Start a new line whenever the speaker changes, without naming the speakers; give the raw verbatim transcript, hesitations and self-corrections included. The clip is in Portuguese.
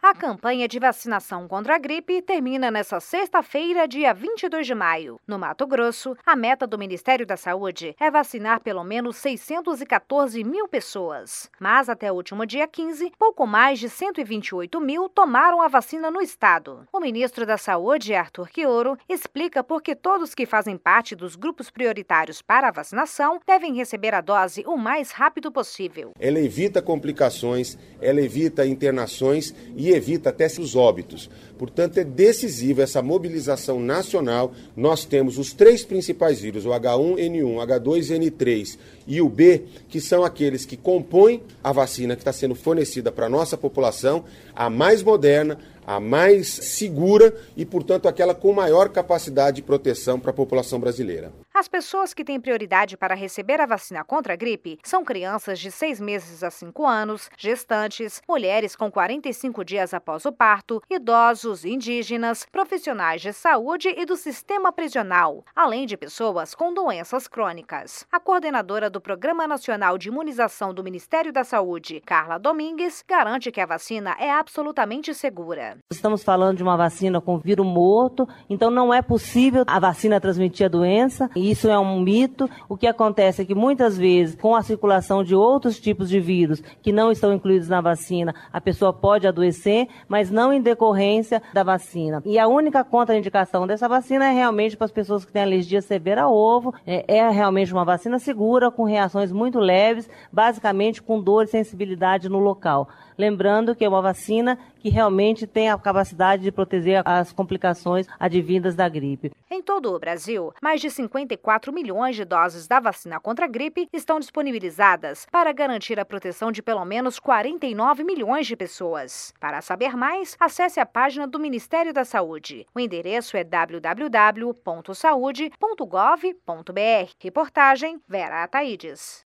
A campanha de vacinação contra a gripe termina nesta sexta-feira, dia vinte e dois de maio. No Mato Grosso, a meta do Ministério da Saúde é vacinar pelo menos seiscentos e quatorze mil pessoas. Mas até o último dia quinze, pouco mais de cento e vinte e oito mil tomaram a vacina no estado. O ministro da Saúde, Arthur Quiouro, explica por que todos que fazem parte dos grupos prioritários para a vacinação devem receber a dose o mais rápido possível.
Ela evita complicações, ela evita internações e evita até os óbitos. Portanto, é decisiva essa mobilização nacional. Nós temos os três principais vírus, o agá um ene um, agá dois ene três e o B, que são aqueles que compõem a vacina que está sendo fornecida para a nossa população, a mais moderna, a mais segura e, portanto, aquela com maior capacidade de proteção para a população brasileira.
As pessoas que têm prioridade para receber a vacina contra a gripe são crianças de seis meses a cinco anos, gestantes, mulheres com quarenta e cinco dias após o parto, idosos, indígenas, profissionais de saúde e do sistema prisional, além de pessoas com doenças crônicas. A coordenadora do Programa Nacional de Imunização do Ministério da Saúde, Carla Domingues, garante que a vacina é absolutamente segura.
Estamos falando de uma vacina com vírus morto, então não é possível a vacina transmitir a doença. Isso é um mito. O que acontece é que muitas vezes, com a circulação de outros tipos de vírus que não estão incluídos na vacina, a pessoa pode adoecer, mas não em decorrência da vacina. E a única contraindicação dessa vacina é realmente para as pessoas que têm alergia severa ao ovo. É, é realmente uma vacina segura, com reações muito leves, basicamente com dor e sensibilidade no local. Lembrando que é uma vacina que realmente tem a capacidade de proteger as complicações advindas da gripe.
Em todo o Brasil, mais de cinquenta e quatro milhões de doses da vacina contra a gripe estão disponibilizadas para garantir a proteção de pelo menos quarenta e nove milhões de pessoas. Para saber mais, acesse a página do Ministério da Saúde. O endereço é w w w ponto saude ponto gov ponto b r. Reportagem Vera Ataídes.